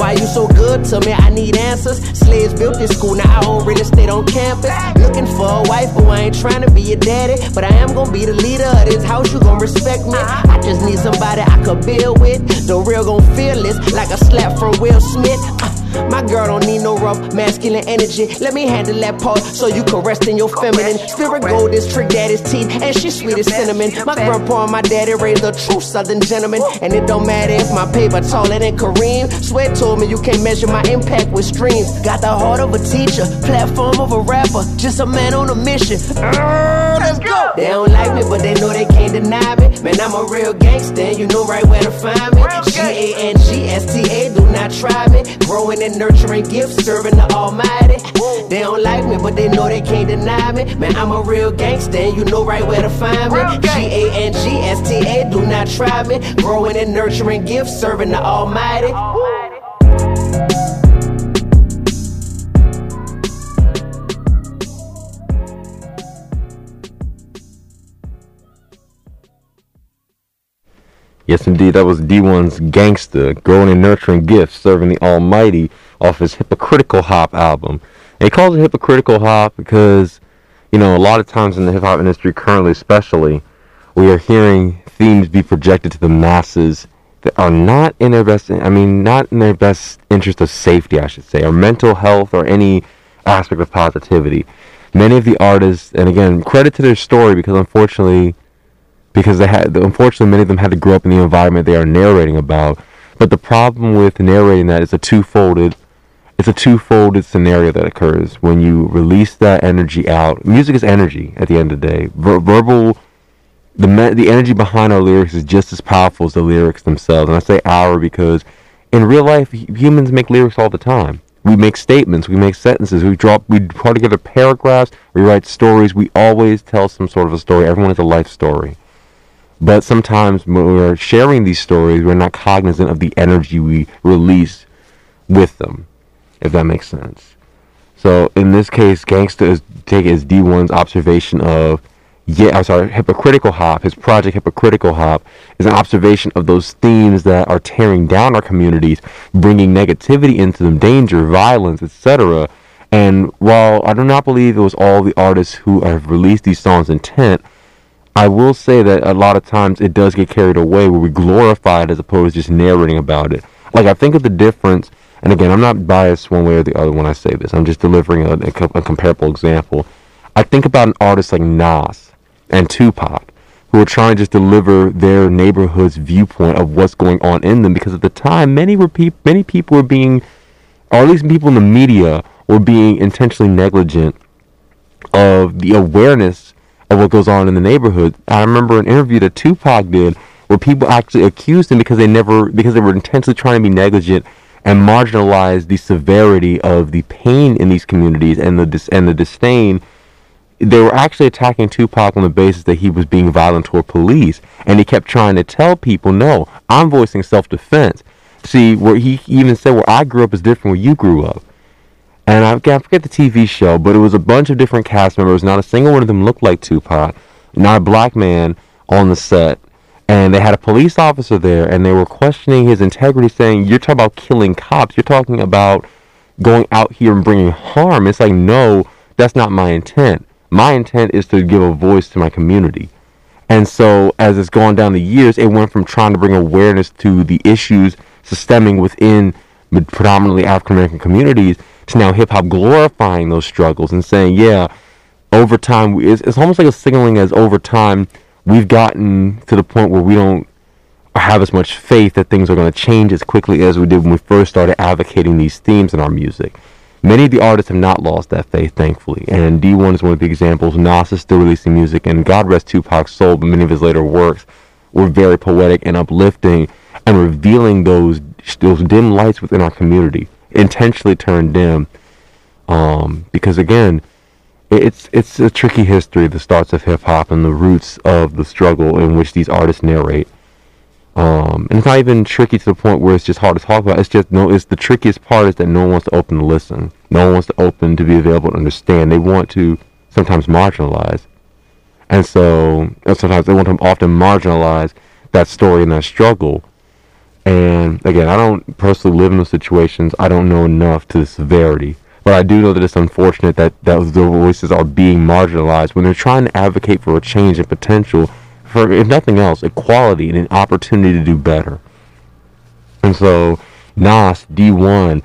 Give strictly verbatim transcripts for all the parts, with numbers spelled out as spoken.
why you so good to me? I need answers. Slaves built this school, now I own real estate on campus. Looking for a wife, but I ain't trying to be your daddy. But I am gonna be the leader of this house, you gon' respect me. I just need somebody I could build with. The real gon' feel this, like a slap from Will Smith. uh, My girl don't need no rough masculine energy. Let me handle that part so you can rest in your feminine. Spirit gold is Trick Daddy's teeth, and she's sweet as cinnamon. My grandpa and my daddy raised a true southern gentleman. And it don't matter if my paper taller than Kareem. Sweat told me you can't measure my impact with streams. Got the heart of a teacher, platform of a rapper, just a man on a mission. Uh, let's go. They don't like me, but they know they can't deny me. Man, I'm a real gangster, and you know right where to find me. G A N G S T A, do not try me. Growing and nurturing gifts, serving the Almighty. They don't like me, but they know they can't deny me. Man, I'm a real gangster, and you know right where to find me. G A N G S T A, do not try me. Growing and nurturing gifts, serving the Almighty. Yes, indeed, that was D one's Gangsta, Growing and Nurturing Gifts, Serving the Almighty, off his Hypocritical Hop album. And he calls it Hypocritical Hop because, you know, a lot of times in the hip-hop industry, currently especially, we are hearing themes be projected to the masses that are not in their best, I mean, not in their best interest of safety, I should say, or mental health, or any aspect of positivity. Many of the artists, and again, credit to their story, because unfortunately, because they had, unfortunately, many of them had to grow up in the environment they are narrating about. But the problem with narrating that is a two-folded, it's a two-folded scenario that occurs when you release that energy out. Music is energy at the end of the day. Ver- verbal, the me- the energy behind our lyrics is just as powerful as the lyrics themselves. And I say our because in real life, humans make lyrics all the time. We make statements, we make sentences, we drop, we put together paragraphs, we write stories. We always tell some sort of a story. Everyone has a life story. But sometimes when we're sharing these stories, we're not cognizant of the energy we release with them, if that makes sense. So in this case, Gangsta is taking as D one's observation of, yeah, I'm sorry, Hypocritical Hop. His project Hypocritical Hop is an observation of those themes that are tearing down our communities, bringing negativity into them, danger, violence, et cetera. And while I do not believe it was all the artists who have released these songs' intent, I will say that a lot of times it does get carried away where we glorify it as opposed to just narrating about it. Like, I think of the difference, and again, I'm not biased one way or the other when I say this. I'm just delivering a, a, a comparable example. I think about an artist like Nas and Tupac, who are trying to just deliver their neighborhood's viewpoint of what's going on in them, because at the time, many were pe- many people were being, or at least people in the media, were being intentionally negligent of the awareness of what goes on in the neighborhood. I remember an interview that Tupac did where people actually accused him because they never, because they were intentionally trying to be negligent and marginalize the severity of the pain in these communities and the dis- and the disdain. They were actually attacking Tupac on the basis that he was being violent toward police, and he kept trying to tell people, no, I'm voicing self-defense. See, where he even said, where I grew up is different where you grew up. And I forget the T V show, but it was a bunch of different cast members. Not a single one of them looked like Tupac. Not a black man on the set. And they had a police officer there, and they were questioning his integrity, saying, you're talking about killing cops. You're talking about going out here and bringing harm. It's like, no, that's not my intent. My intent is to give a voice to my community. And so, as it's gone down the years, it went from trying to bring awareness to the issues stemming within predominantly African-American communities to now hip-hop glorifying those struggles and saying, yeah, over time, it's, it's almost like a signaling as over time, we've gotten to the point where we don't have as much faith that things are going to change as quickly as we did when we first started advocating these themes in our music. Many of the artists have not lost that faith, thankfully, and D one is one of the examples. Nas is still releasing music, and God rest Tupac's soul, but many of his later works were very poetic and uplifting and revealing those those dim lights within our community, intentionally turned dim, um, because again, it's it's a tricky history, the starts of hip-hop and the roots of the struggle in which these artists narrate. Um, and it's not even tricky to the point where it's just hard to talk about. It's just, no, it's the trickiest part is that no one wants to open to listen. No one wants to open to be available to understand. They want to sometimes marginalize. And so, and sometimes they want to often marginalize that story and that struggle. And again, I don't personally live in those situations. I don't know enough to the severity. But I do know that it's unfortunate that, that those voices are being marginalized when they're trying to advocate for a change and potential for, if nothing else, equality and an opportunity to do better. And so, Nas, D one,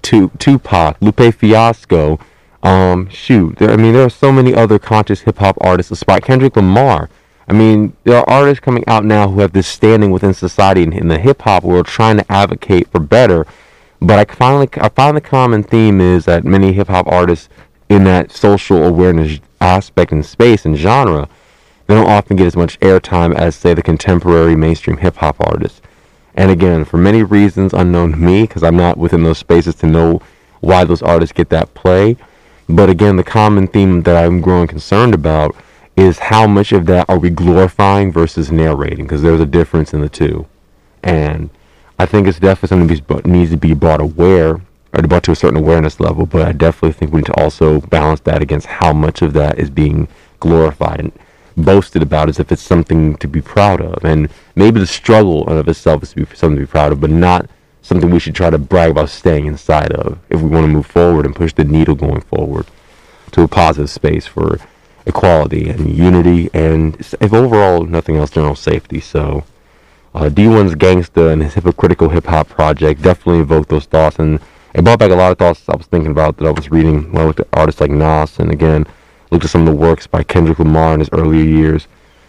Tupac, Lupe Fiasco, um, shoot, there, I mean, there are so many other conscious hip-hop artists, despite Kendrick Lamar. I mean, there are artists coming out now who have this standing within society in, in the hip-hop world trying to advocate for better. But I finally, I find the common theme is that many hip-hop artists in that social awareness aspect and space and genre, they don't often get as much airtime as, say, the contemporary mainstream hip-hop artists. And again, for many reasons unknown to me, because I'm not within those spaces to know why those artists get that play. But again, the common theme that I'm growing concerned about is how much of that are we glorifying versus narrating, because there's a difference in the two. And I think it's definitely something that needs to be brought aware, or brought to a certain awareness level, but I definitely think we need to also balance that against how much of that is being glorified and boasted about as if it's something to be proud of. And maybe the struggle of itself is to be something to be proud of, but not something we should try to brag about staying inside of if we want to move forward and push the needle going forward to a positive space for equality and unity and, if overall nothing else, general safety. So Uh, D one's Gangsta and his hypocritical hip-hop project definitely evoked those thoughts, and it brought back a lot of thoughts I was thinking about that I was reading when I looked at artists like Nas, and again, looked at some of the works by Kendrick Lamar in his earlier years.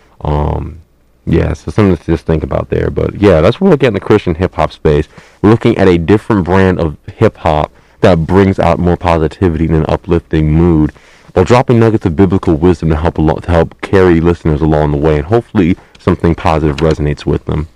Um, yeah, so something to just think about there. But yeah, that's what we're looking at in the Christian hip-hop space. We're looking at a different brand of hip-hop that brings out more positivity and an uplifting mood, while dropping nuggets of biblical wisdom to help, to help carry listeners along the way, and hopefully something positive resonates with them.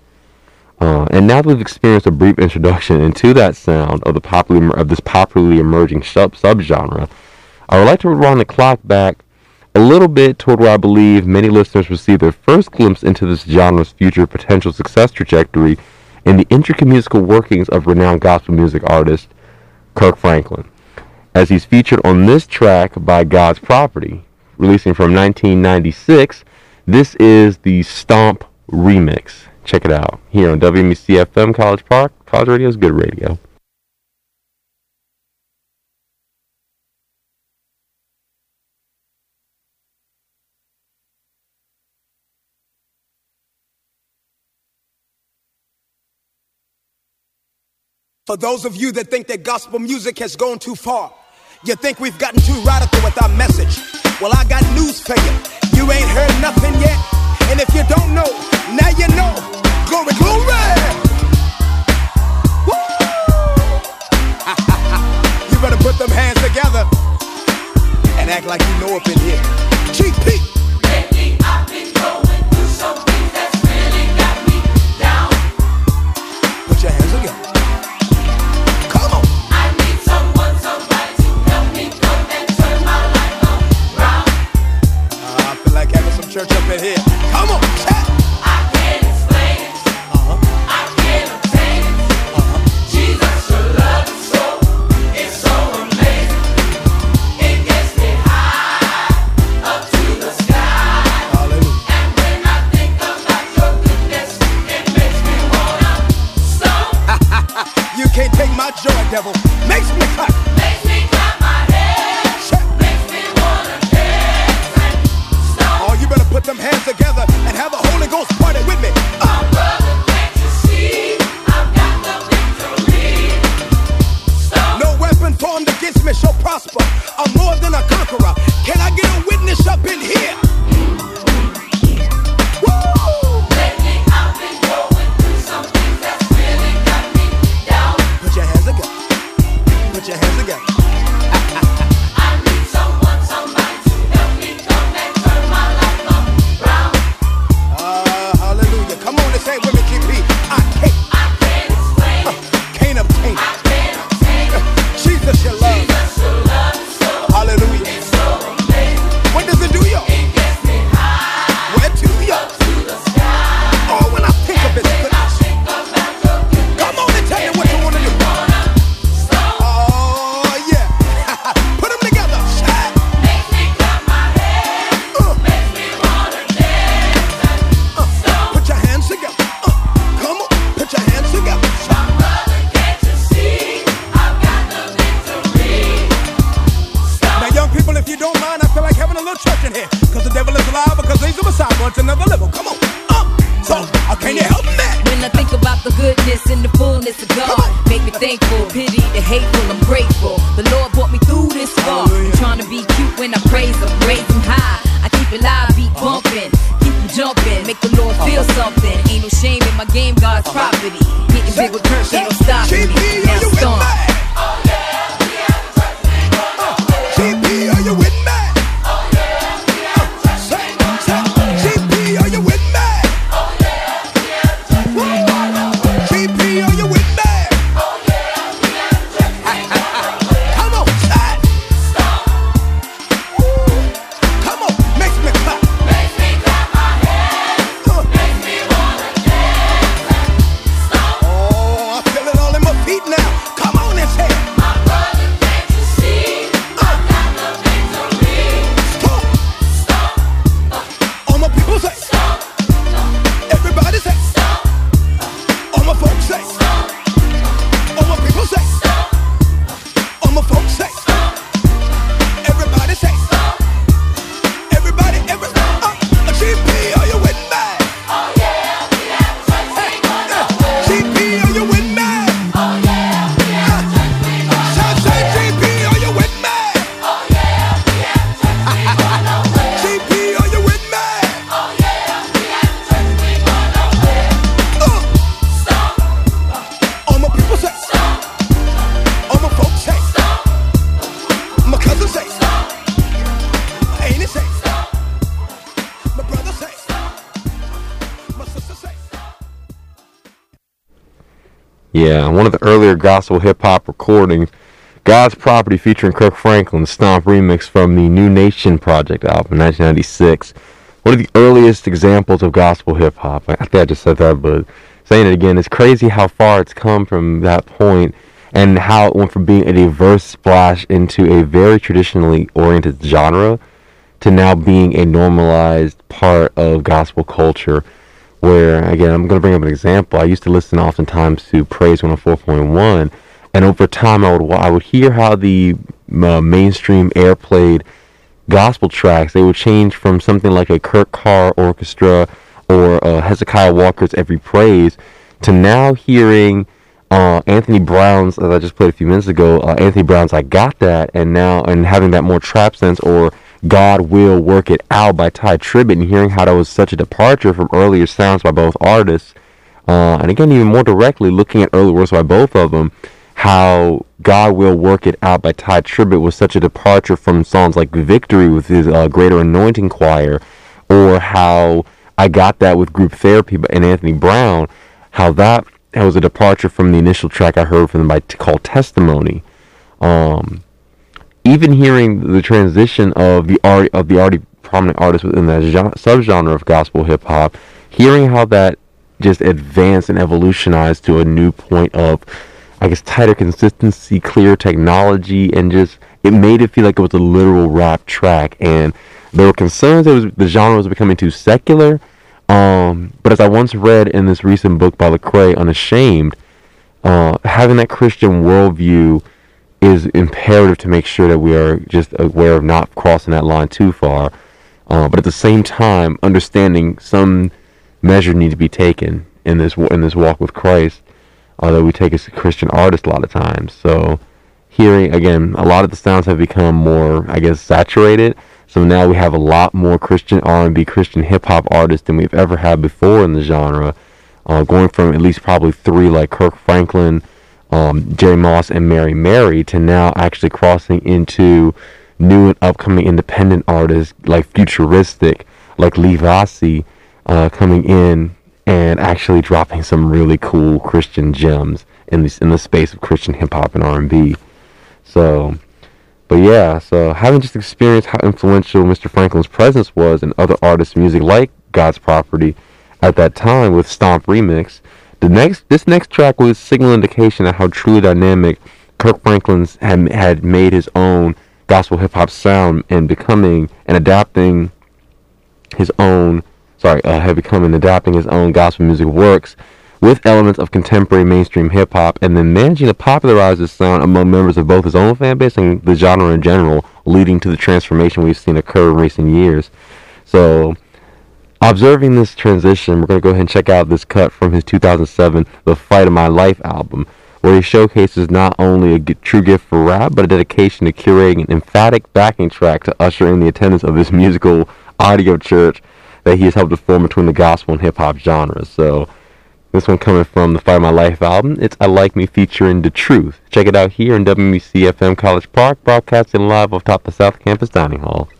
Uh, and now that we've experienced a brief introduction into that sound of the popular of this popularly emerging sub subgenre, I would like to run the clock back a little bit toward where I believe many listeners received their first glimpse into this genre's future potential success trajectory in the intricate musical workings of renowned gospel music artist Kirk Franklin, as he's featured on this track by God's Property, releasing from nineteen ninety-six. This is the Stomp remix. Check it out here on W M C F M College Park. College Radio is good radio. For those of you that think that gospel music has gone too far, you think we've gotten too radical with our message. Well, I got news for you. You ain't heard nothing yet. And if you don't know, now you know. Glory, glory! Woo! You better put them hands together and act like you know up in here. G P! Lately I've been going through something that's really got me down. Put your hands together. Come on! I need someone, somebody to help me come and turn my life around. Uh, I feel like having some church up in here. Come on, chat! Can't take my joy, devil. Makes me clap. Makes me clap my hands. Check. Makes me wanna dance and stomp. Oh, you better put them hands together and have the Holy Ghost party with me. Uh. My brother, can't you see? I've got the victory. Stomp. No weapon formed against me shall prosper. I'm more than a conqueror. Can I get a witness up in here? Put your hands together. I need someone, somebody to help me come and turn my life around. Uh, hallelujah. Come on and say it with me, G P. I can't. I can't explain uh, Can't obtain it. I can't obtain it. Uh, Jesus, your love. Jesus, your love is so. Hallelujah. It's so amazing. What does it do, y'all? It gets me high. Where to, y'all? Up to the sky. Oh, when I think of His goodness. I think about your goodness. Come on and tell me what you want to do. thankful. Pity the hateful, I'm grateful. The Lord brought me through this far. I'm trying to be cute when I praise him, raise him high. I keep it live, beat bumping, keep him jumping, make the Lord feel something. Ain't no shame in my game, God's property. Getting big with Kirk, ain't no stopping me. Now storm. Oh yeah, we have a church name on our way. G P, are you with me? Oh yeah, we have a church name on our way. G P, are you with me? Oh yeah, we have a church name on our way. G P, are you with me? Oh yeah, we have a church name on our way. Come on, say. Stomp, Come on, makes me clap. makes me clap my hands, Uh, makes me wanna dance. Stomp, Oh, I feel it all in my feet now. Come on and say. my brother, can't you see? I got the victory. Stomp. Stomp, All my people say. stomp, Everybody say. stomp, All my folks say. All my people say. All my folks say. Everybody say. Everybody, every. Uh, G P, are you with me? oh yeah, we have a church name on our way. G P, are you with me? Oh yeah, we have a church name on our Shout, say, G P, are you with me? Oh yeah, we have a church name on our way. G P, are you with me? Oh yeah, we have a church name on our way. Uh, Stomp, all my people say. All my folks say. My cousin say. My auntie say. My brother say. My sister say. Yeah, one of the earlier gospel hip-hop recordings, God's Property featuring Kirk Franklin, Stomp remix from the New Nation Project album, nineteen ninety-six. One of the earliest examples of gospel hip-hop. I think I just said that, but saying it again, it's crazy how far it's come from that point and how it went from being a diverse splash into a very traditionally oriented genre to now being a normalized part of gospel culture. Where, again, I'm going to bring up an example. I used to listen oftentimes to Praise one oh four point one, and over time I would I would hear how the uh, mainstream airplayed gospel tracks, they would change from something like a Kurt Carr orchestra or uh, Hezekiah Walker's Every Praise to now hearing uh, Anthony Brown's, as I just played a few minutes ago, uh, Anthony Brown's I Got That, and now and having that more trap sense, or God Will Work It Out by Ty Tribbett, and hearing how that was such a departure from earlier sounds by both artists. Uh, and again, even more directly, looking at early works by both of them, how God Will Work It Out by Ty Tribbett was such a departure from songs like Victory with his uh, Greater Anointing Choir, or how I Got That with Group Therapy and Anthony Brown, how that, that was a departure from the initial track I heard from them by, called Testimony. Um... Even hearing the transition of the art of the already prominent artists within that genre, subgenre of gospel hip hop, hearing how that just advanced and evolutionized to a new point of, I guess, tighter consistency, clear technology, and just it made it feel like it was a literal rap track. And there were concerns that it was, the genre was becoming too secular. Um, but as I once read in this recent book by Lecrae, Unashamed, uh, having that Christian worldview is imperative to make sure that we are just aware of not crossing that line too far. Uh, but at the same time, understanding some measure need to be taken in this in this walk with Christ, uh, that we take as a Christian artist a lot of times. So hearing, again, a lot of the sounds have become more, I guess, saturated. So now we have a lot more Christian R and B, Christian hip-hop artists than we've ever had before in the genre. Uh, going from at least probably three like Kirk Franklin, Um, Jerry Moss, and Mary Mary, to now actually crossing into new and upcoming independent artists like Futuristic, like Lee Vasi, uh, coming in and actually dropping some really cool Christian gems in this in the space of Christian hip hop and R and B. So, but yeah, so having just experienced how influential Mister Franklin's presence was in other artists' music like God's Property at that time with Stomp Remix, The next, this next track was a signal indication of how truly dynamic Kirk Franklin's had, had made his own gospel hip hop sound and becoming and adapting his own, sorry, uh, had become and adapting his own gospel music works with elements of contemporary mainstream hip hop, and then managing to popularize this sound among members of both his own fan base and the genre in general, leading to the transformation we've seen occur in recent years. So, observing this transition, we're going to go ahead and check out this cut from his two thousand seven The Fight of My Life album. where he showcases not only a g- true gift for rap, but a dedication to curating an emphatic backing track to usher in the attendance of this musical audio church that he has helped to form between the gospel and hip-hop genres. So this one coming from the Fight My Life album, it's I Like Me featuring The Truth. Check it out here in W B C F M College Park, broadcasting live off top the South Campus Dining Hall.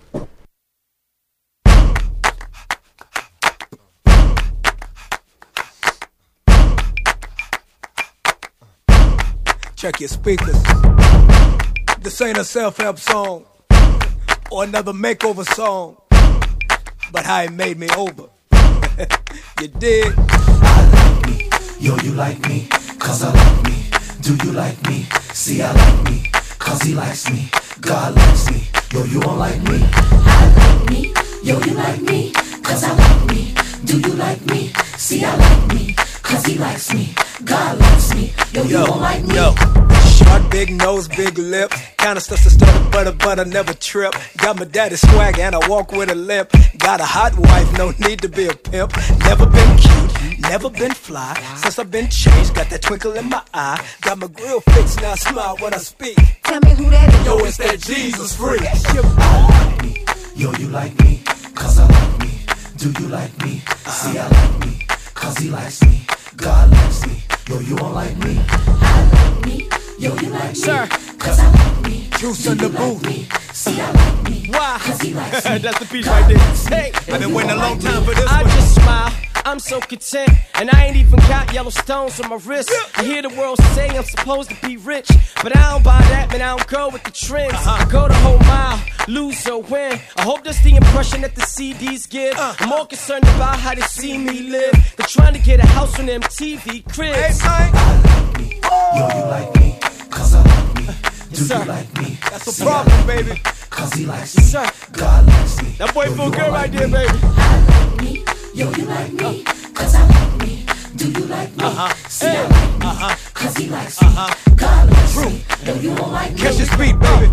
Check your speakers. This ain't a self-help song or another makeover song, but how it made me over. You dig? I like me, yo, you like me, cause I like me. Do you like me? See, I like me, cause he likes me. God likes me, yo, you don't like me. I like me, yo, you like me, cause I like me. Do you like me? See, I like me, cause he likes me. God likes me, yo, you Yo, don't like me. yo. Short, big nose, big lip. Kinda stuff to stutter, butter, butter, never trip. Got my daddy's swag and I walk with a limp. Got a hot wife, no need to be a pimp. Never been cute, never been fly. Since I've been changed, got that twinkle in my eye. Got my grill fixed, now I smile when I speak. Tell me who that is. Yo, it's that Jesus freak. I like me, yo, you like me, cause I like me. Do you like me? See, I like me, cause he likes me. God likes me, yo, you don't like me. I like me, yo, you like me, Sir. cause I like me. Juice Do in you the like booth. me? See, I like me, Why? cause he likes me. That's the piece God right there. likes me, Hey, yo, I've been you waiting a don't long like time me. for this I one. just smile, I'm so content, and I ain't even got yellow stones on my wrist. I hear the world say I'm supposed to be rich, but I don't buy that, man, I don't go with the trends. I go the whole mile, lose or win. I hope that's the impression that the C Ds give. I'm more concerned about how they see me live. They're trying to get a house on M T V cribs. Hey, man. I like me, yo, you like me, cause I like me. Do sir. you like me? That's the See, problem, I like me, baby. cause he likes me. sir. God likes me. That boy Yo, feel you good don't right like there, me. baby. I like me, yo, you like me, cause I like me. Do you like me? See, I like me, cause he likes me. God likes me, yo, you don't like me. Catch this beat, baby.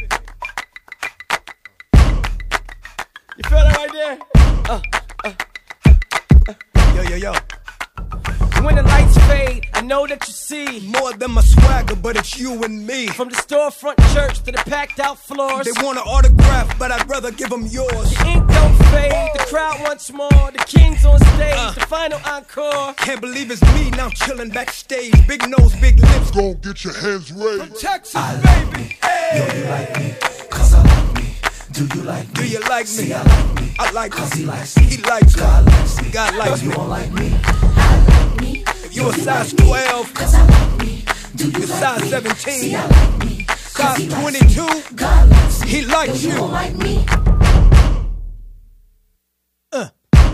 You feel that right there? Yo, yo, yo. When the lights fade, I know that you see. More than my swagger, but it's you and me. From the storefront church to the packed out floors. They want an autograph, but I'd rather give them yours. The ink don't fade, the crowd wants more. The king's on stage, the final encore. Can't believe it's me now chilling backstage. Big nose, big lips. Go get your hands raised. From Texas, I like baby. me, Hey. yo, you like me, cause I like me. Do you like me? Do you like me? See, I like me, I like cause me. he likes me. He likes me. God likes me. God likes Yo, you me. don't like me. I like me. If you a Yo, size like me, twelve, cause I like me. Do you you're like size me? seventeen. See, I like me, cause size he likes me. twenty-two, God likes me. he likes Yo, you. you don't like me. Uh.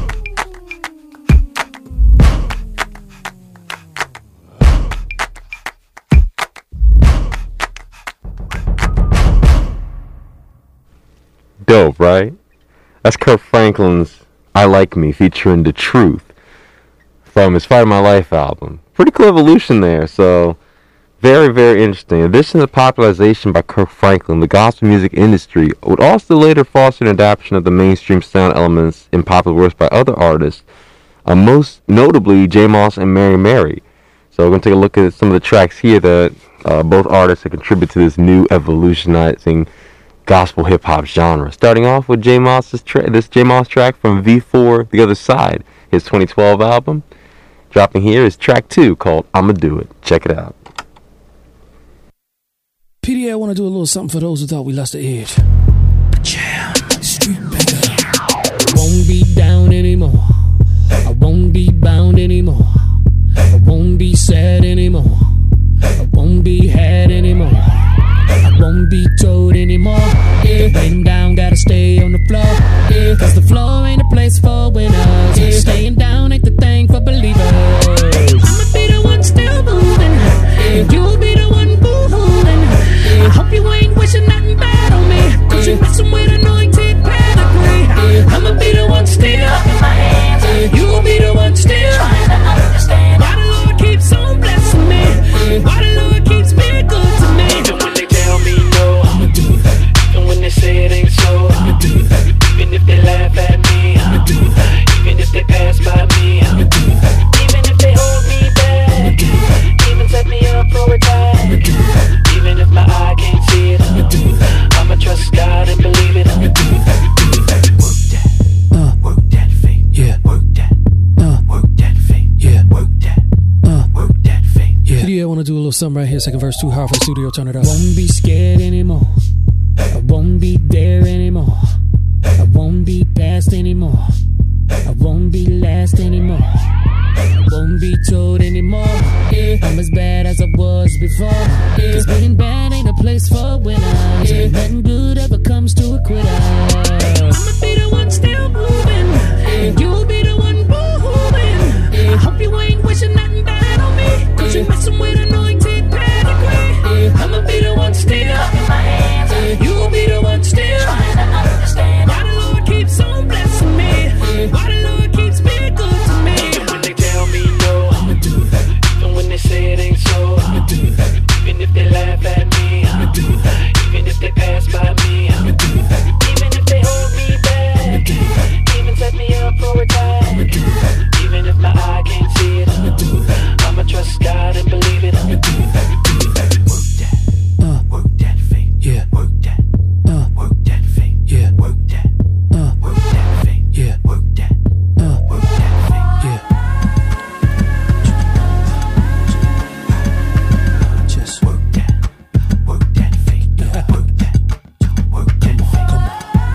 Dope, right? That's Kirk Franklin's I Like Me featuring The Truth from his Fight My Life album. Pretty cool evolution there, so very, very interesting. In addition to popularization by Kirk Franklin, the gospel music industry would also later foster an adaptation of the mainstream sound elements in popular works by other artists, uh, most notably J. Moss and Mary Mary. So we're going to take a look at some of the tracks here that uh, both artists have contributed to this new evolutionizing gospel hip hop genre. Starting off with J. Moss's tra- this J. Moss track from V four The Other Side, his twenty twelve album. Dropping here is track two called I'ma Do It. Check it out. P D A, I want to do a little something for those who thought we lost the edge. Jam, street banger. Won't be down anymore. I won't be bound anymore. I won't be sad anymore. I won't be had anymore. I won't be told anymore. Yeah, laying down, gotta stay on the floor. Yeah, cause the floor ain't a place for winners. Yeah, staying down ain't the thing for believers. I'ma be the one still moving. Yeah, you'll be the one boo-hooing. Yeah, I hope you ain't wishing nothing bad on me. Cause you're messing with anointed pedigree. Yeah, I'ma be the one still in my hands. Yeah, you'll be the one still trying to understand why the Lord keeps on blessing me. Yeah, why the Lord keeps being good to me. Even when they tell me no, I'ma do that. Even when they say it ain't so, I'ma do that. Even if they laugh at me, I'ma do that. Even if they pass by me, I'ma do that. Even if they hold me back, I'ma do that. Even set me up for something right here, second verse, too hard for the studio, turn it up. Won't be scared anymore. I won't be there anymore. I won't be past anymore. I won't be last anymore. I won't be told anymore. Yeah. I'm as bad as I was before. Yeah. Cause being bad ain't a place for winners. Yeah. Nothing good ever comes to a quitter. I'ma be the one still moving. Yeah. You'll be the one boo-hooing. Yeah. I hope you ain't wishing nothing bad on me. Cause yeah. you messing with anointed pedigree. Yeah. I'ma be the one still up in my hands. Yeah. You'll be the one still trying to understand why the Lord keeps on blessing me. Yeah. Why the Lord keeps being good to me. Even when they tell me no, I'ma do that. Even when they say it ain't so, I'ma do that. Even if they laugh at me, I'ma do that. Even if they pass by me, I'ma do that. Even if they hold me back, I'ma do that. Even set me up for a time, I'ma do that. Even if my eye can't see it, I'ma do that. I'ma trust God and believe it, I'ma do that. Do that. Work that, uh, work that faith, yeah. Work that, uh, work that faith, yeah. Work that, uh, work that faith, yeah. Work that, uh, work that faith, yeah. Just work that, work that faith, yeah. Work that, work that faith. Come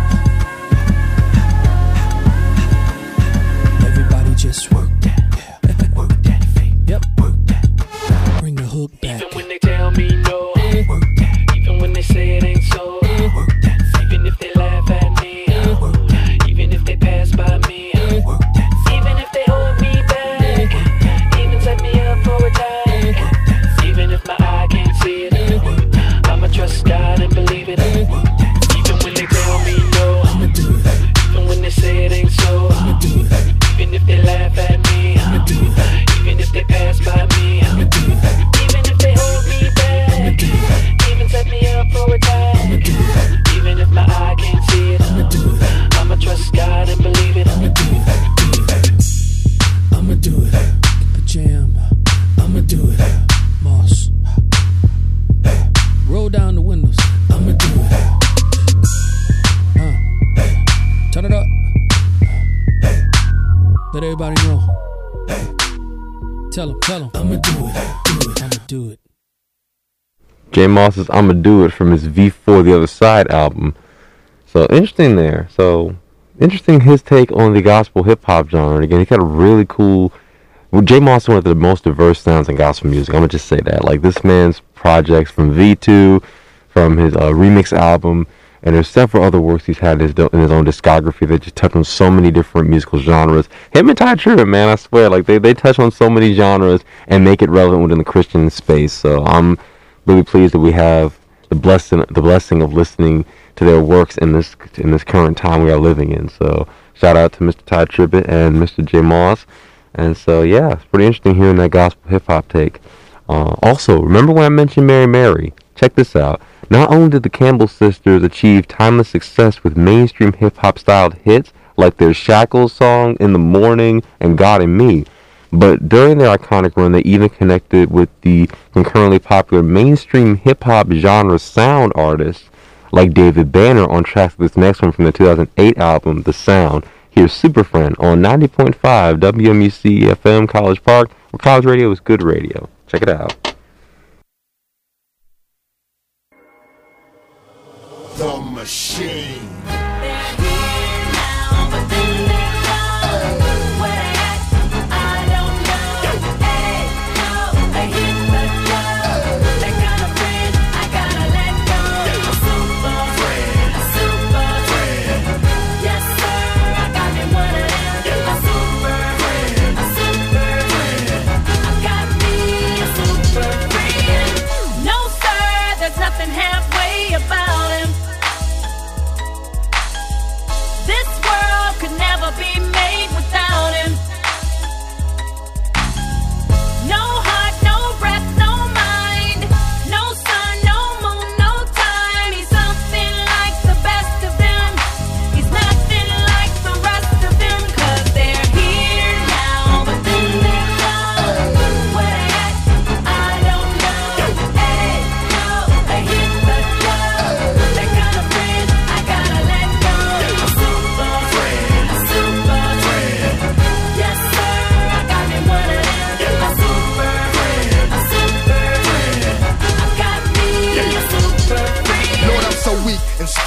on, everybody just work that, yeah. Work that faith, yep. Work that. Bring the hook back. Even when they tell me no, work that. Even when they say it ain't so, work that. Even if they laugh at me, work that. Even if they pass by me, work that. Even if they hold me back, work that. Even set me up for a time, work that. Even if my eye can't see it, work that. I'ma trust God and believe it, work that. Even when they tell me no, I'ma do that. Even when they say it ain't so, I'ma do that. Even if they laugh at me, I'ma do that. Even if they pass by me, I'ma do that. Even if they hold me back, I'ma do that. Even set me up for a time, I'ma do that. Even if my eye can't see it, I'ma do that. I'ma trust God and believe it, I'ma do that. Do that. I'ma do it. The jam. I'ma do it. Moss. Roll down the windows. I'ma do it. Uh. Turn it up. Let everybody know. Tell them, tell them. I'ma do it. Do it. I'ma do it. J Moss's I'ma Do It from his V four The Other Side album. So interesting there. So interesting his take on the gospel hip hop genre. And again, he got a really cool. Well, J Moss is one of the most diverse sounds in gospel music. I'm gonna just say that. Like this man's projects from V two, from his uh, remix album, and there's several other works he's had in his, in his own discography that just touch on so many different musical genres. Him and Ty Tribbett, man, I swear, like they, they touch on so many genres and make it relevant within the Christian space. So I'm really pleased that we have the blessing the blessing of listening to their works in this in this current time we are living in. So shout out to Mister Ty Tribbett and Mister J Moss. And so yeah, it's pretty interesting hearing that gospel hip hop take. Uh, also, remember when I mentioned Mary Mary? Check this out. Not only did the Campbell sisters achieve timeless success with mainstream hip hop styled hits like their Shackles song In the Morning and God and Me, but during their iconic run, they even connected with the concurrently popular mainstream hip-hop genre sound artists like David Banner on tracks with this next one from the two thousand eight album, The Sound. Here's Superfriend on ninety point five W M U C F M College Park, where college radio is good radio. Check it out. The Machine.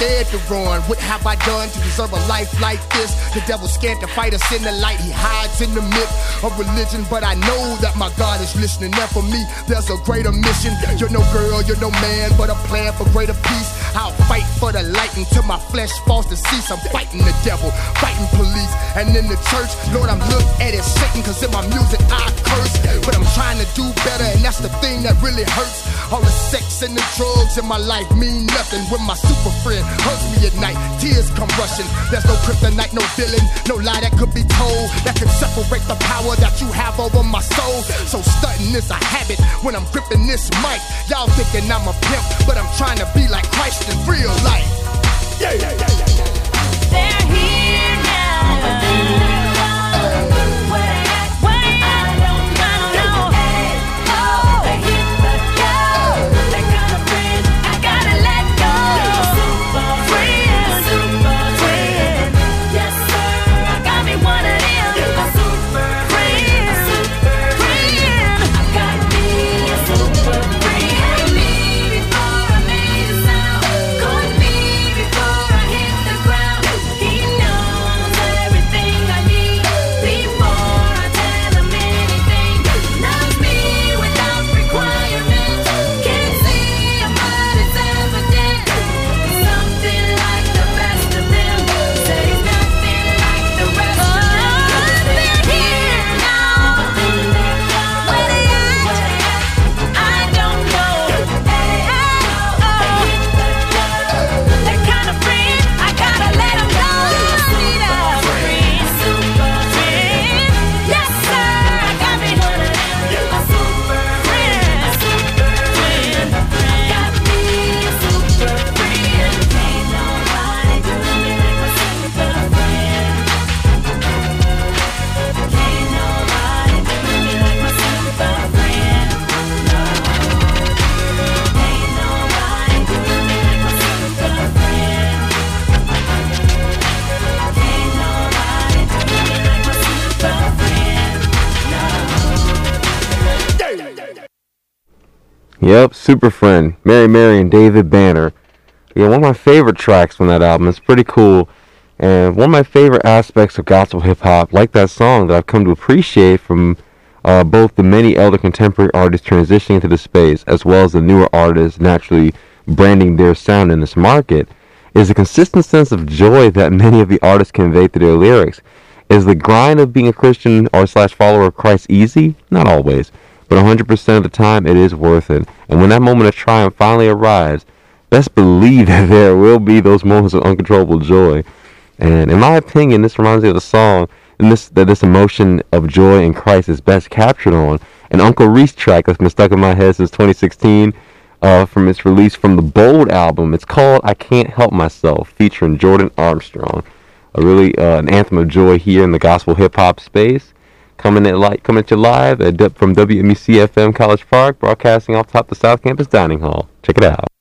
scared to run. What have I done to deserve a life like this? The devil's scared to fight us in the light. He hides in the midst of religion, but I know that my God is listening. And for me, there's a greater mission. You're no girl, you're no man, but a plan for greater peace. I'll fight for the light until my flesh falls to cease. I'm fighting the devil, fighting police. And in the church, Lord, I'm looked at as Satan, cause in my music I curse. But I'm trying to do better, and that's the thing that really hurts. All the sex and the drugs in my life mean nothing when my super friend hugs me at night. Tears come rushing. There's no kryptonite, no villain, no lie that could be told that can separate the power that you have over my soul. So stunting is a habit when I'm gripping this mic. Y'all thinking I'm a pimp, but I'm trying to be like Christ in real life. Yeah, yeah, yeah, yeah, yeah. They're here now. Yep, Super Friend, Mary Mary and David Banner. Yeah, one of my favorite tracks from that album. It's pretty cool. And one of my favorite aspects of gospel hip-hop, like that song that I've come to appreciate from uh, both the many elder contemporary artists transitioning into the space, as well as the newer artists naturally branding their sound in this market, is a consistent sense of joy that many of the artists convey through their lyrics. Is the grind of being a Christian or slash follower of Christ easy? Not always. But one hundred percent of the time, it is worth it. And when that moment of triumph finally arrives, best believe that there will be those moments of uncontrollable joy. And in my opinion, this reminds me of the song and this that this emotion of joy in Christ is best captured on an Uncle Reese track that's been stuck in my head since twenty sixteen uh, from its release from the Bold album. It's called I Can't Help Myself, featuring Jordan Armstrong. A really uh, an anthem of joy here in the gospel hip-hop space. Coming at light, coming at you live at, from W M U C F M College Park, broadcasting off top the South Campus Dining Hall. Check it out.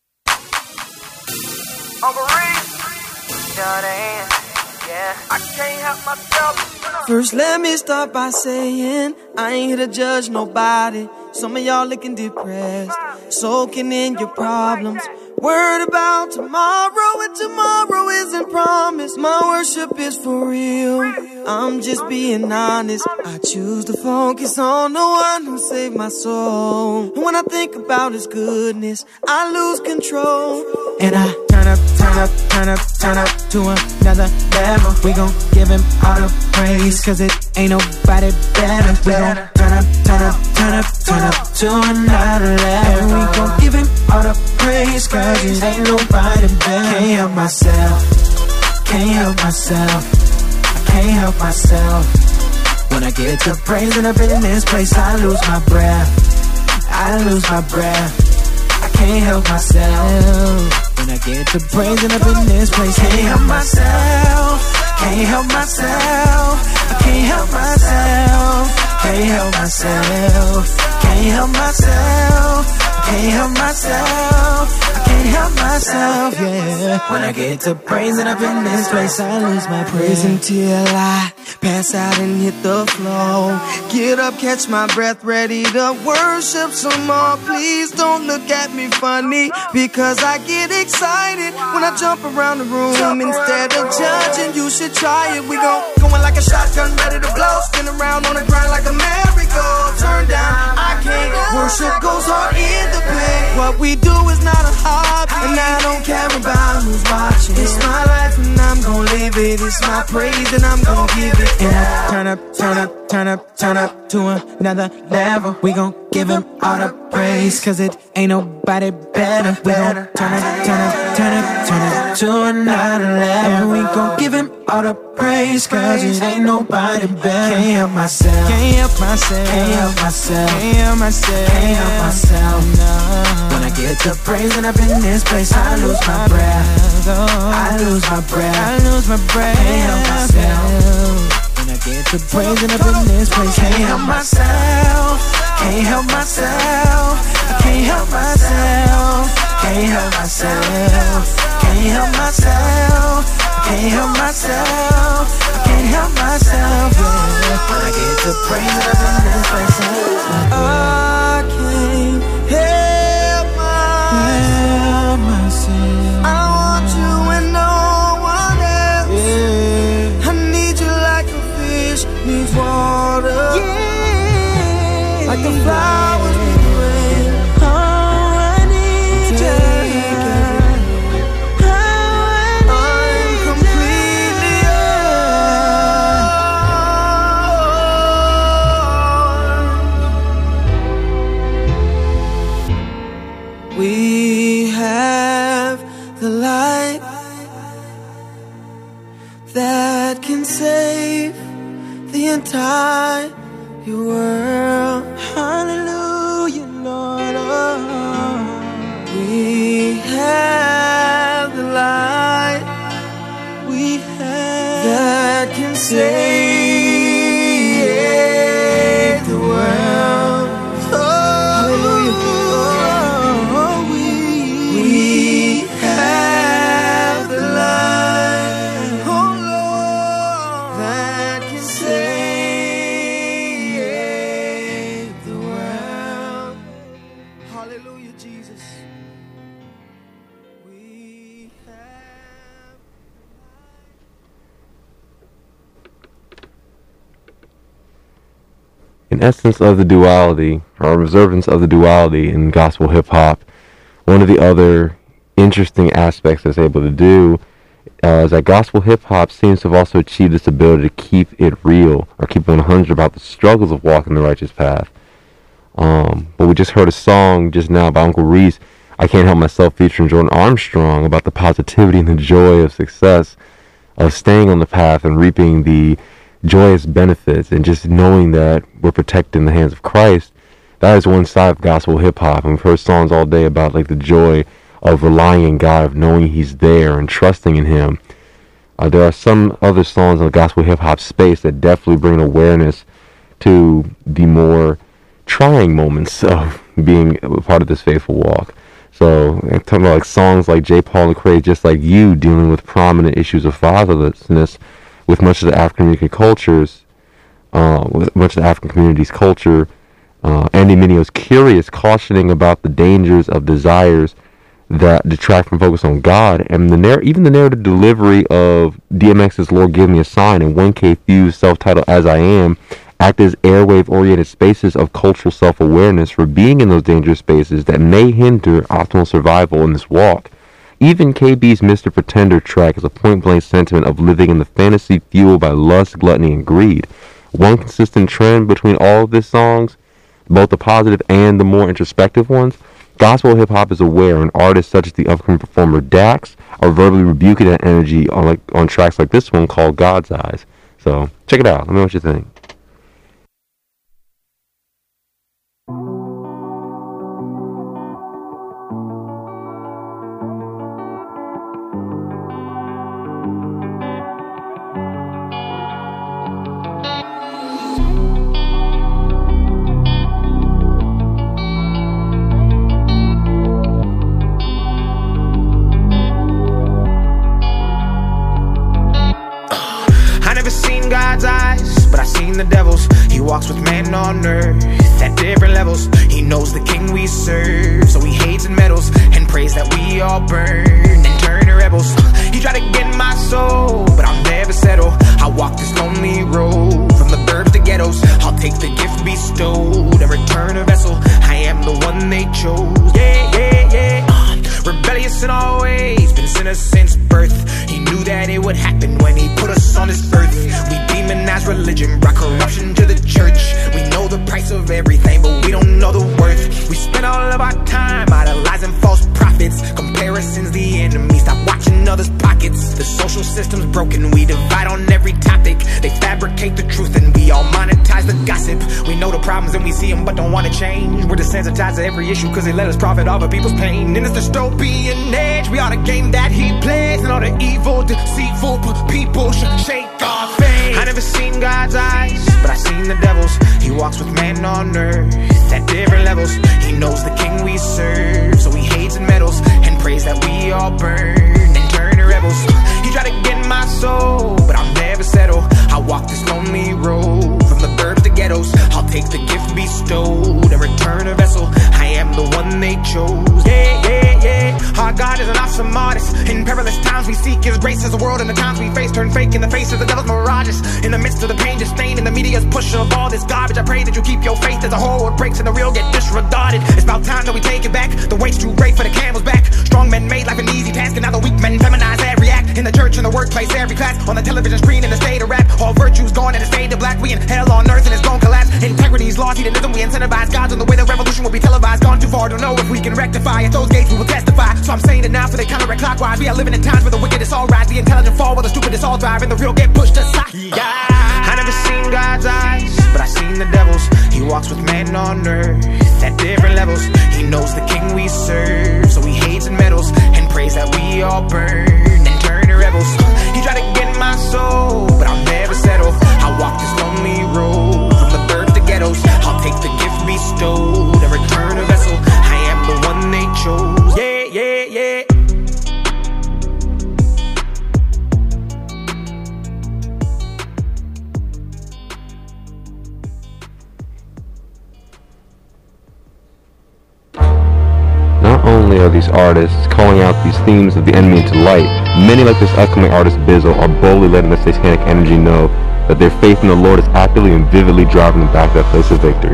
Uncle Reese, yeah, I can't help myself. First, let me start by saying I ain't here to judge nobody. Some of y'all looking depressed, soaking in your problems. Worried about tomorrow, and tomorrow isn't promised. My worship is for real, I'm just being honest. I choose to focus on the one who saved my soul. And when I think about his goodness, I lose control. And I turn up, turn up, turn up, turn up to another level. We gon' give him all the praise, cause it ain't nobody better. We gon' turn up, turn up, turn up, turn up to another level. And we gon' give him all the praise, cause it ain't nobody better. Can't help myself, can't help myself, I can't help myself. When I get to praising up in this place, I lose my breath, I lose my breath. I can't help myself. When I get to praising up in this place, can't help myself, can't help myself, I can't help myself, can't help myself, can't help myself, can't help myself, I can't can't help myself, yeah. When I get to praising up in this place, I lose my praise until I pass out and hit the floor. Get up, catch my breath, ready to worship some more. Please don't look at me funny, because I get excited when I jump around the room. Instead of judging, you should try it. We gon' going like a shotgun, ready to blow. Spin around on the grind like a merry-go. Turn down, I can't. Worship goes hard in the pain. What we do is not a hobby, and I don't care about who's watching. It's my life and I'm gon' live it. It's my praise and I'm gon' give it. And I turn up, turn up, turn up, turn up to another level. We gon' give him all the praise, cause it ain't nobody better. We gon' turn up, turn up, turn up, turn up to another level. We gon' give him all the praise, cause it ain't nobody better. Can't help myself, can't help myself, can't help myself, can't help myself, can't help myself, no. When I get to praising up in this place, I lose my breath, I lose my breath, I lose my breath. Can't help myself. When I get to praising up in this place, can't help myself, can't help myself, I can't help myself, can't help myself, can't help myself, I can't help myself, I can't help myself, yeah. When I get to praising up in this place, I can't help myself, I want you and no one else, yeah. I need you like a fish needs water, yeah. Like the flowers need rain. Oh, I need you. I'm completely yours. We have the light that can save the entire world. Hallelujah, Lord. Oh, we have the light, we have that can save the world. Oh, hallelujah. Oh, we, we have the light, oh Lord, that can save. Hallelujah, Jesus. We have... In essence of the duality, or observance of the duality in gospel hip-hop, one of the other interesting aspects it's able to do uh, is that gospel hip-hop seems to have also achieved this ability to keep it real, or keep it one hundred about the struggles of walking the righteous path. Um, but we just heard a song just now by Uncle Reese, I Can't Help Myself, featuring Jordan Armstrong, about the positivity and the joy of success, of staying on the path and reaping the joyous benefits, and just knowing that we're protected in the hands of Christ. That is one side of gospel hip-hop, and we've heard songs all day about like the joy of relying in God, of knowing He's there and trusting in Him. Uh, there are some other songs in the gospel hip-hop space that definitely bring awareness to the more trying moments of being a part of this faithful walk. So I'm talking about like songs like J. Paul Lecrae, Just Like You, dealing with prominent issues of fatherlessness with much of the African American cultures, uh, with much of the African community's culture. Uh, Andy Mineo's Curious, cautioning about the dangers of desires that detract from focus on God, and the narr- even the narrative delivery of D M X's Lord Give Me a Sign and one K Fuse self-titled As I Am act as airwave-oriented spaces of cultural self-awareness for being in those dangerous spaces that may hinder optimal survival in this walk. Even K B's Mister Pretender track is a point-blank sentiment of living in the fantasy fueled by lust, gluttony, and greed. One consistent trend between all of these songs, both the positive and the more introspective ones, gospel hip-hop is aware, and artists such as the upcoming performer Dax are verbally rebuking that energy on, like, on tracks like this one called God's Eyes. So, check it out. Let me know what you think. seen God's eyes, but I seen the devil's. He walks with man on earth at different levels. He knows the king we serve, so he hates and meddles and prays that we all burn and turn to rebels. He tried to get my soul, but I'll never settle. I walk this lonely road from the burbs to ghettos. I'll take the gift bestowed and return a vessel. I am the one they chose. Yeah, yeah, yeah. Uh, rebellious in all ways, been sinner since birth. He knew that it would happen when he put us on this earth. We demonize religion, brought corruption to the church. We know the price of everything, but we don't know the worth. We spend all of our time idolizing false prophets. Comparison's the enemy, stop watching others' pockets. The social system's broken, we divide on every topic. They fabricate the truth and we all monetize the gossip. We know the problems and we see them but don't want to change. We're desensitized to every issue cause they let us profit off of people's pain. In this dystopian age, we ought to game that he plays. And all the evil, deceitful people should shake our faith. I never seen God's eyes, but I seen the devil's. He walks with man on earth at different levels. He knows the king we serve, so he hates and meddles and prays that we all burn and turn to rebels. He tried to get my soul, but I'll never settle. I walk this lonely road from the burbs to ghettos. I'll take the gift bestowed and return a vessel. I am the one they chose. Yeah, yeah, yeah. Our God is an awesome artist. In perilous times we seek his grace as the world and the times we face turn fake in the face of the devil's mirages. In the midst of the pain disdain and the media's push of all this garbage, I pray that you keep your faith as the whole world breaks and the real get disregarded. It's about time that we take it back. The weight's too great for the camel's back. Strong men made life an easy task, and now the weak men feminize every act. In the church, in the workplace, every class, on the television screen, in the state of rap. All virtues gone and it's fade to black. We in hell on earth and it's gon' collapse. Integrity's lost, hedonism, we incentivize gods on the way the revolution will be televised. Gone too far, don't know if we can rectify. At those gates we will testify. So I'm saying it now so they counteract clockwise. We are living in times where the wicked is all rise. The intelligent fall while the stupid is all thrive. And the real get pushed aside. Yeah. I never seen God's eyes, but I seen the devil's. He walks with man on earth at different levels. He knows the king we serve, so he hates and meddles and prays that we all burn and turn to rebels. He tried to get my soul, but I'll never settle. I walk this lonely road from the burbs to ghettos. I'll take the gift bestowed and return a vessel. I am the one they chose. Yeah, yeah, yeah. Not only are these artists calling out these themes of the enemy into light, many like this upcoming artist Bizzle are boldly letting the satanic energy know that their faith in the Lord is actively and vividly driving them back to that place of victory.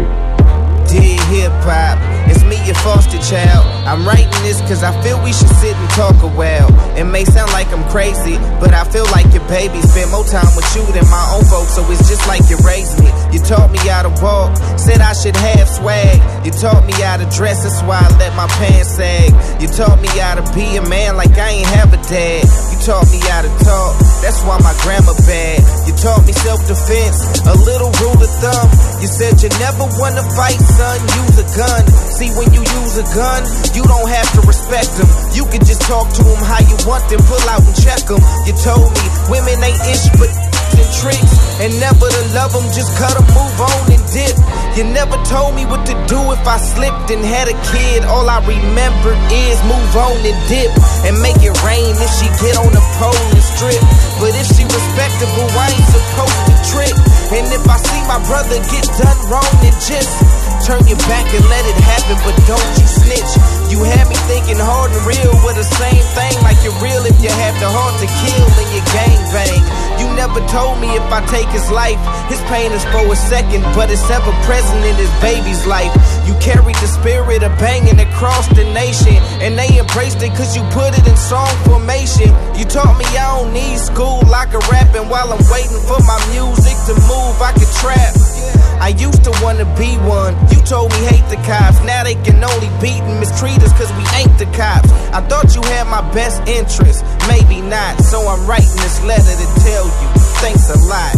Dear hip hop, it's me, your foster child. I'm writing this cause I feel we should sit and talk a while. It may sound like I'm crazy, but I feel like your baby. Spent more time with you than my own folks, so it's just like you raised me. You taught me how to walk, said I should have swag. You taught me how to dress, that's why I let my pants sag. You taught me how to be a man like I ain't have a dad. You taught me how to talk, that's why my grandma bad. You taught me self-defense, a little rule of thumb. You said you never wanna fight, son, use a gun. See, when you use a gun, you don't have to respect them. You can just talk to them how you want them, pull out and check them. You told me women ain't ish but and tricks, and never to love them, just cut them, move on and dip. You never told me what to do if I slipped and had a kid. All I remember is move on and dip, and make it rain if she get on the pole and strip. But if she respectable, I ain't supposed to trick. And if I see my brother get done wrong, then just turn your back and let it happen, but don't you snitch. You had me thinking hard and real with the same thing, like you're real if you have the heart to kill and you gang bang. You never told me if I take his life, his pain is for a second, but it's ever present in his baby's life. You carried the spirit of banging across the nation, and they embraced it cause you put it in song formation. You taught me I don't need school, I can rap, and while I'm waiting for my music to move, I can trap. I used to wanna be one. You told me hate the cops. Now they can only beat and mistreat us cause we ain't the cops. I thought you had my best interest, maybe not. So I'm writing this letter to tell you, thanks a lot.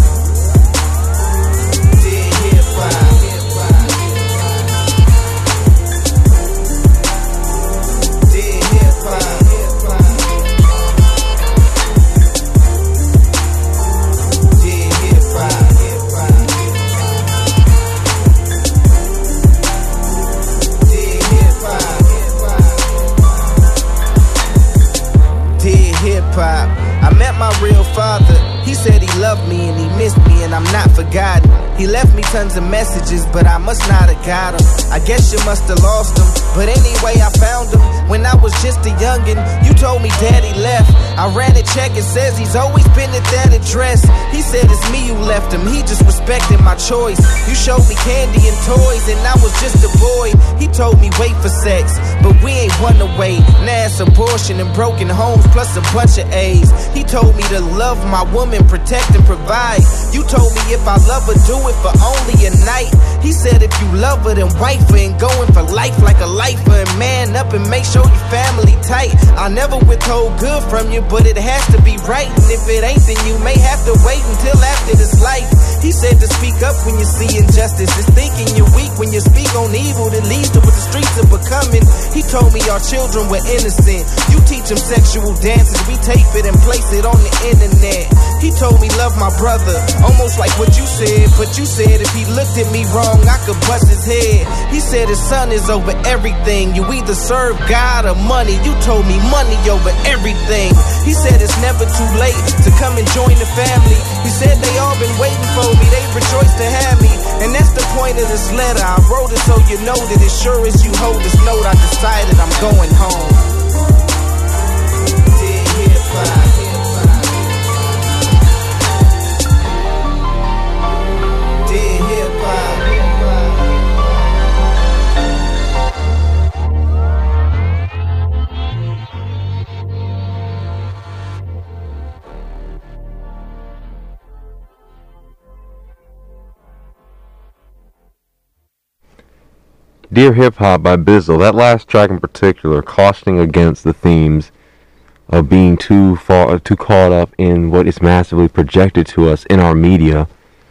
Dear hip hop. Dear hip hop. I met my real father, He said he loved me and he missed me and I'm not forgotten. He left me tons of messages, but I must not have got them. I guess you must have lost them, but anyway I found him. When I was just a youngin', you told me daddy left. I ran a check, it says he's always been at that address. He said it's me who left him, he just respected my choice. You showed me candy and toys and I was just a boy. He told me wait for sex, but we ain't wanna wait. Now it's abortion and broken homes plus a bunch of A's. He told me to love my woman, protect and provide. You told me if I love her, do it for only a night. He said if you love her, then wife her and going for life like a lifer. And man up and make sure your family tight. I never withhold good from you, but it has to be right. And if it ain't, then you may have to wait until after this life. He said to speak up when you see injustice. It's thinking you're weak when you speak on evil that leads to what the streets are becoming. He told me our children were innocent. You teach them sexual dances, we tape it and place it on the internet. He told me love my brother, almost like what you said. But you said if he looked at me wrong, I could bust his head. He said his son is over everything. You either serve God or money. You told me money over everything. He said it's never too late to come and join the family. He said they all been waiting for me, they rejoiced to have me. And that's the point of this letter. I wrote it so you know that as sure as you hold this note, I decided I'm going home. Dear hip-hop. Dear Hip Hop by Bizzle, that last track in particular, cautioning against the themes of being too far, too caught up in what is massively projected to us in our media.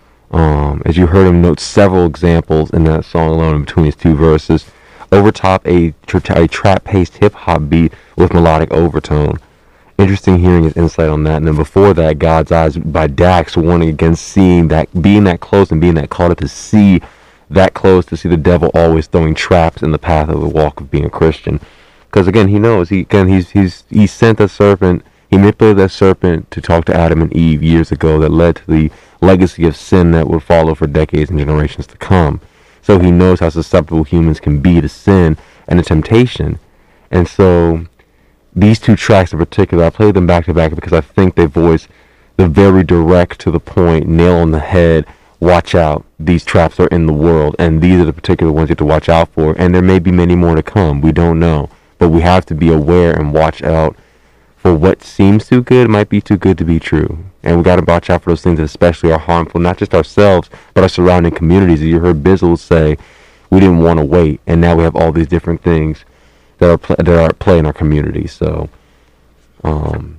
Um, as you heard him note several examples in that song alone in between his two verses, overtop a, tra- a trap-paced hip-hop beat with melodic overtone. Interesting hearing his insight on that. And then before that, God's Eyes by Dax, warning against seeing that, being that close and being that caught up to see that close, to see the devil always throwing traps in the path of the walk of being a Christian. Because again, he knows, he again he's he's he sent that serpent, he manipulated that serpent to talk to Adam and Eve years ago, that led to the legacy of sin that would follow for decades and generations to come. So he knows how susceptible humans can be to sin and to temptation. And so these two tracks in particular, I played them back to back because I think they voice the very direct, to the point, nail on the head, watch out, these traps are in the world, and these are the particular ones you have to watch out for, and there may be many more to come, we don't know, but we have to be aware and watch out for what seems too good, might be too good to be true, and we got to watch out for those things that especially are harmful, not just ourselves, but our surrounding communities. You heard Bizzle say, we didn't want to wait, and now we have all these different things that are, pl- that are at play in our community, so, um...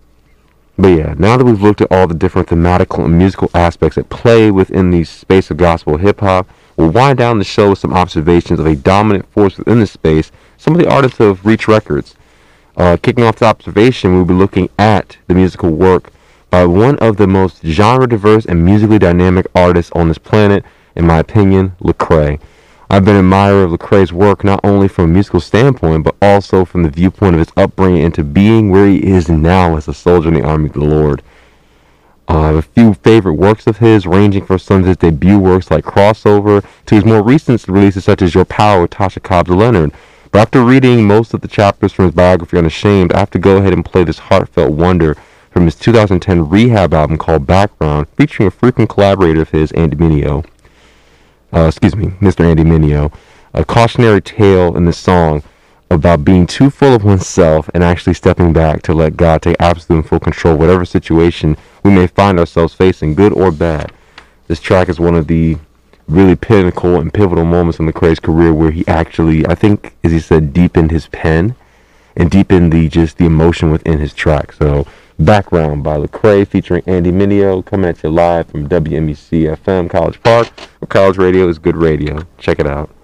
But yeah, now that we've looked at all the different thematical and musical aspects at play within the space of gospel hip-hop, we'll wind down the show with some observations of a dominant force within this space, some of the artists of Reach Records. Uh, kicking off the observation, we'll be looking at the musical work by one of the most genre-diverse and musically dynamic artists on this planet, in my opinion, Lecrae. I've been an admirer of Lecrae's work not only from a musical standpoint, but also from the viewpoint of his upbringing into being where he is now as a soldier in the army of the Lord. Uh, I have a few favorite works of his, ranging from some of his debut works like Crossover to his more recent releases such as Your Power with Tasha Cobbs Leonard. But after reading most of the chapters from his biography Unashamed, I have to go ahead and play this heartfelt wonder from his two thousand ten Rehab album called Background, featuring a frequent collaborator of his, Andy Mineo. Uh, excuse me, Mister Andy Mineo, a cautionary tale in this song about being too full of oneself and actually stepping back to let God take absolute and full control of whatever situation we may find ourselves facing, good or bad. This track is one of the really pinnacle and pivotal moments in Lecrae's career where he actually, I think, as he said, deepened his pen and deepened the just the emotion within his track. So, Background by Lecrae featuring Andy Mineo, coming at you live from W M E C F M College Park, where college radio is good radio. Check it out.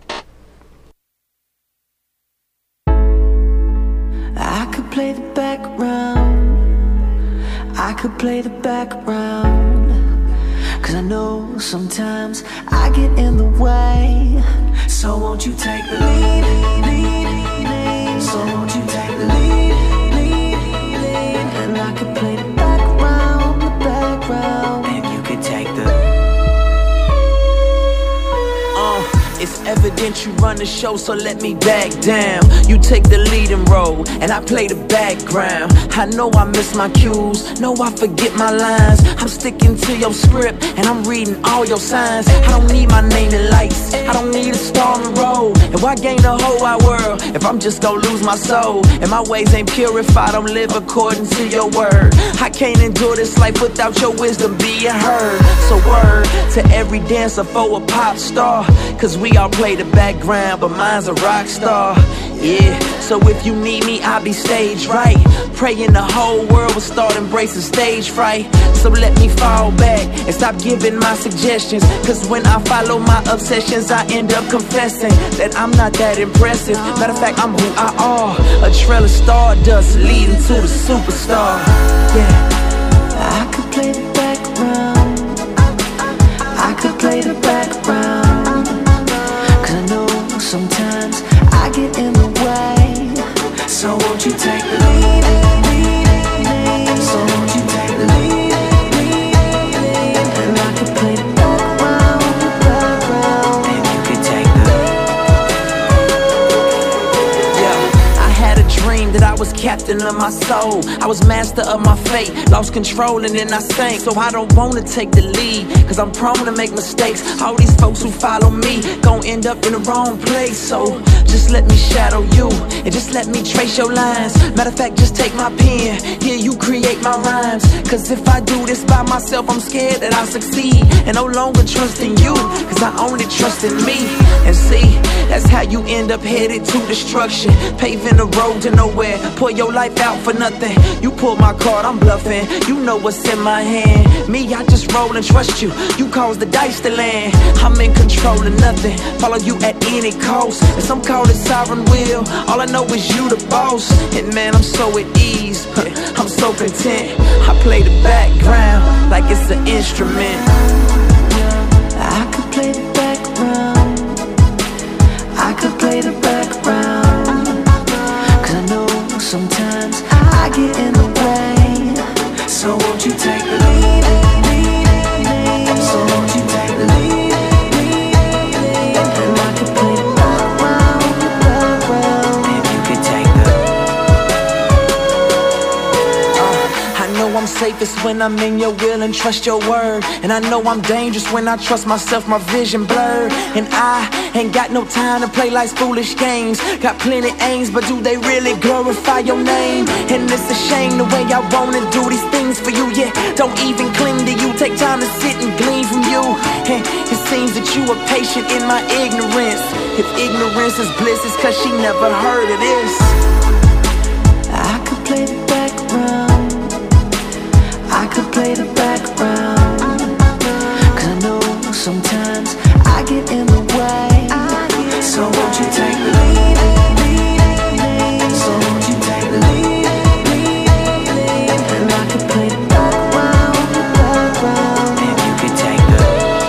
I could play the background, I could play the background, cause I know sometimes I get in the way. So won't you take the lead, lead, lead. So won't you take the lead, lead, lead. And I could play the background, the background. argument, you run the show, so let me back down. You take the leading role, and I play the background. I know I miss my cues, know I forget my lines. I'm sticking to your script, and I'm reading all your signs. I don't need my name in lights, I don't need a star on the road. And why gain the whole wide world if I'm just gonna lose my soul? And my ways ain't pure if I don't live according to your word. I can't endure this life without your wisdom being heard. So word to every dancer for a pop star, cause we all play the background, but mine's a rock star. Yeah, so if you need me, I'll be stage right, praying the whole world will start embracing stage fright. So let me fall back and stop giving my suggestions, cause when I follow my obsessions, I end up confessing that I'm not that impressive. Matter of fact, I'm who I are, a trail of stardust leading to the superstar. Yeah, I could play the background, I could play the background, cause I know sometimes I get in the way. So won't you take the lead? So won't you take the lead? And I could play the background, the background, and you could take the Yeah, I had a dream that I was captain of my soul, I was master of my fate, lost control and then I sank. So I don't wanna take the lead, cause I'm prone to make mistakes. All these folks who follow me gon' end up in the wrong place. So just let me shadow you, and just let me trace your lines. Matter of fact, just take my pen, here you create my rhymes. Cause if I do this by myself, I'm scared that I'll succeed, and no longer trust in you, cause I only trust in me. And see, that's how you end up headed to destruction, paving the road to nowhere, pour your life out for nothing. You pull my card, I'm bluffing, you know what's in my hand. Me, I just roll and trust you, you cause the dice to land. I'm in control of nothing, follow you at any cost. And some call it sovereign will, all I know is you the boss. And man, I'm so at ease, I'm so content. I play the background like it's an instrument. I could play the background, I could play the background, cause I know sometimes I get in the way. So won't you take the lead? So won't you take the lead? And I could play the background, the background, and you could take the uh, I know I'm safest when I'm in your will and trust your word. And I know I'm dangerous when I trust myself, my vision blurred. And I ain't got no time to play life's foolish games. Got plenty aims, but do they really glorify your name? And it's a shame the way I wanna do these things for you. Yeah, don't even cling to you, take time to sit and glean from you. And it seems that you are patient in my ignorance. If ignorance is bliss, it's cause she never heard of this. I could play the background, I could play the background, cause I know sometimes I get in the way. So won't you take the lead? So won't you take the lead? And I could play the background, the background, and you could take the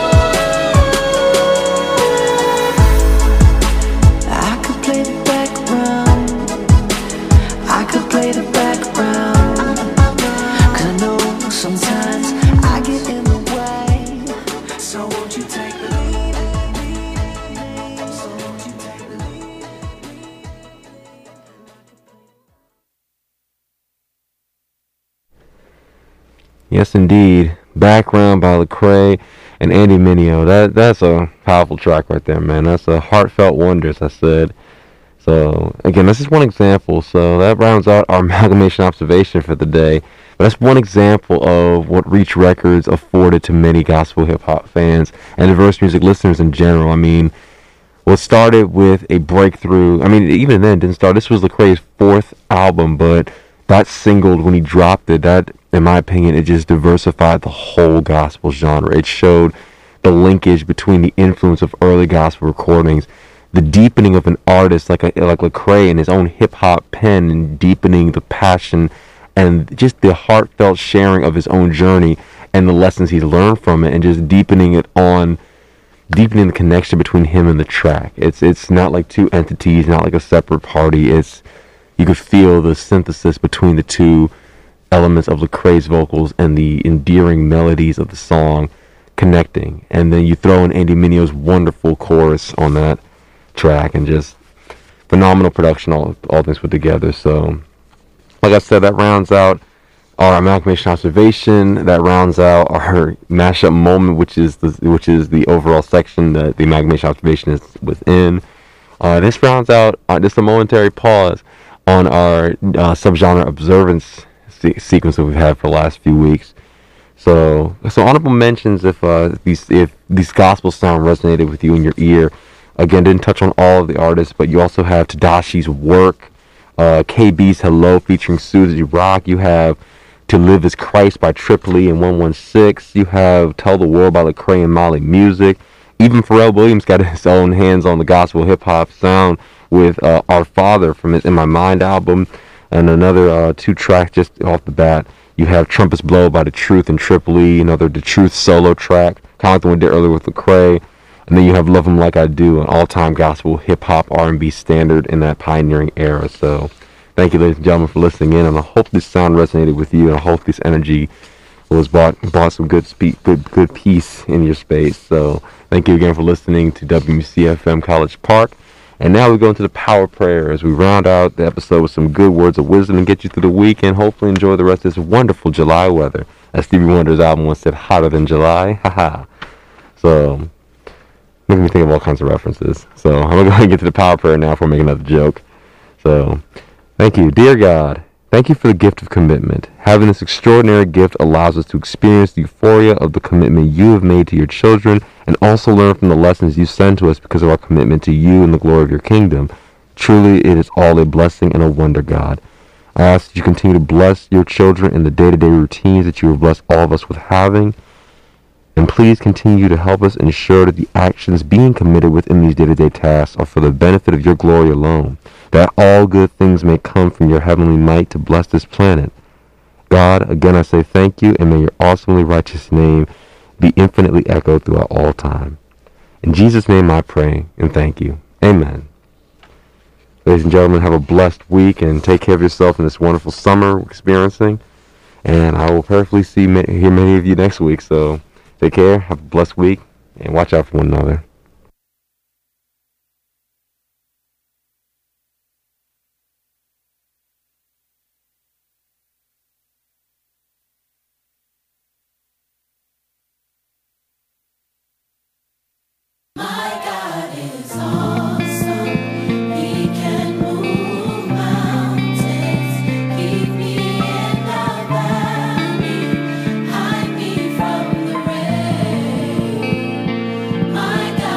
I could play the background, I could play the background, cause I know sometimes I get in the way. So won't you take the lead? So won't you take the lead? Yes, indeed. Background by Lecrae and Andy Mineo. That that's a powerful track right there, man. That's a heartfelt wonder, as I said. So again, that's just one example. So that rounds out our amalgamation observation for the day. But that's one example of what Reach Records afforded to many gospel hip hop fans and diverse music listeners in general. I mean, what started with a breakthrough. I mean, even then didn't start. This was Lecrae's fourth album, but that single, when he dropped it, that, in my opinion, it just diversified the whole gospel genre. It showed the linkage between the influence of early gospel recordings, the deepening of an artist like a, like Lecrae in his own hip hop pen, and deepening the passion and just the heartfelt sharing of his own journey and the lessons he learned from it, and just deepening it on, deepening the connection between him and the track. It's it's not like two entities, not like a separate party. It's, you could feel the synthesis between the two elements of Lecrae's vocals and the endearing melodies of the song connecting. And then you throw in Andy Mineo's wonderful chorus on that track, and just phenomenal production, all all things put together. So, like I said, that rounds out our amalgamation observation. That rounds out our mashup moment, which is the which is the overall section that the amalgamation observation is within. Uh, this rounds out uh, just a momentary pause on our uh, subgenre observance se- sequence that we've had for the last few weeks. So, so honorable mentions if uh, these if these gospel sound resonated with you in your ear. Again, didn't touch on all of the artists, but you also have Tedashi's Work, uh, K B's Hello featuring Susie Rock. You have To Live Is Christ by Tripoli and one one six. You have Tell the World by Lecrae and Molly Music. Even Pharrell Williams got his own hands on the gospel hip hop sound with uh, Our Father from his In My Mind album, and another uh, two tracks just off the bat. You have Trumpets Blow by The Truth and Tripoli, another The Truth solo track, kind of like the one we did earlier with Lecrae. And then you have Love 'Em Like I Do, an all-time gospel hip-hop R and B standard in that pioneering era. So thank you, ladies and gentlemen, for listening in, and I hope this sound resonated with you, and I hope this energy was brought, brought some good, speak, good, good peace in your space. So thank you again for listening to W C F M College Park. And now we go into the power prayer as we round out the episode with some good words of wisdom and get you through the week, and hopefully enjoy the rest of this wonderful July weather. As Stevie Wonder's album once said, hotter than July. Haha. So, making me think of all kinds of references. So, I'm going to go ahead and get to the power prayer now before I make another joke. So, thank you. Dear God, thank you for the gift of commitment. Having this extraordinary gift allows us to experience the euphoria of the commitment you have made to your children, and also learn from the lessons you send to us because of our commitment to you and the glory of your kingdom. Truly, it is all a blessing and a wonder, God. I ask that you continue to bless your children in the day-to-day routines that you have blessed all of us with having. And please continue to help us ensure that the actions being committed within these day-to-day tasks are for the benefit of your glory alone, that all good things may come from your heavenly might to bless this planet. God, again I say thank you, and may your awesomely righteous name be infinitely echoed throughout all time. In Jesus' name I pray and thank you. Amen. Ladies and gentlemen, have a blessed week and take care of yourself in this wonderful summer we're experiencing. And I will perfectly see hear many of you next week. So take care, have a blessed week, and watch out for one another. My God.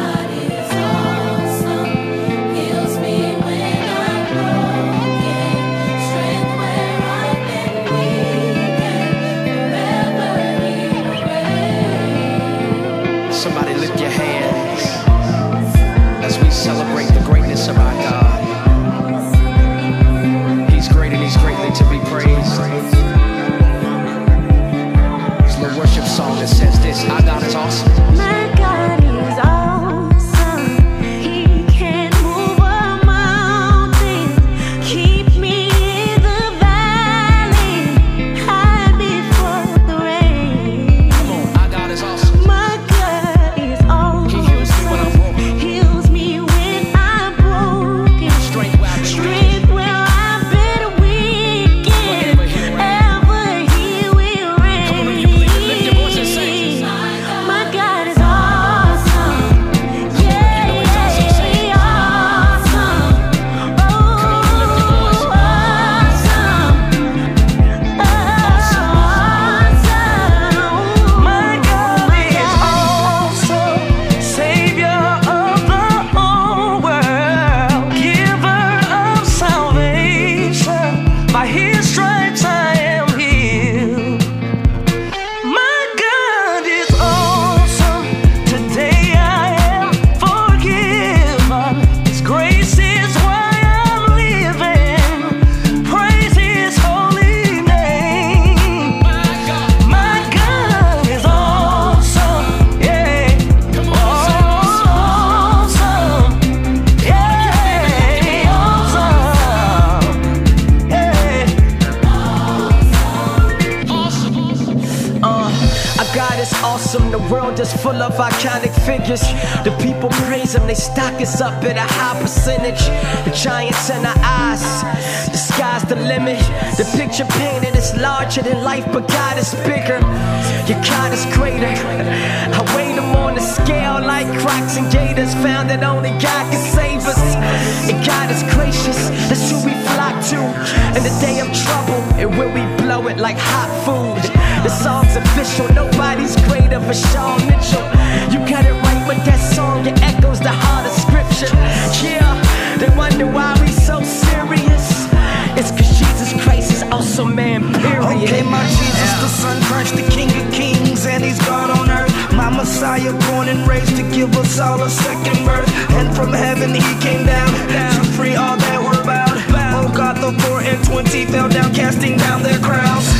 awesome. The world is full of iconic figures. The people praise him, they stock us up at a high percentage. The giants in our eyes, the sky's the limit. The picture painted is larger than life, but God is bigger. Your God is greater. I weigh them on the scale like Crocs and Gators. Found that only God can save us. And God is gracious, that's who we flock to in the day of trouble, and when we blow it like hot food. The song's official, nobody's greater for Shawn Mitchell. You got it right with that song, it echoes the heart of scripture. Yeah, they wonder why we so serious. It's cause Jesus Christ is also man, period. Okay, my Jesus, the Son Christ, the King of Kings, and he's God on earth. My Messiah, born and raised to give us all a second birth. And from heaven he came down to free all that were bound. Oh God, the four and twenty fell down, casting down their crowns.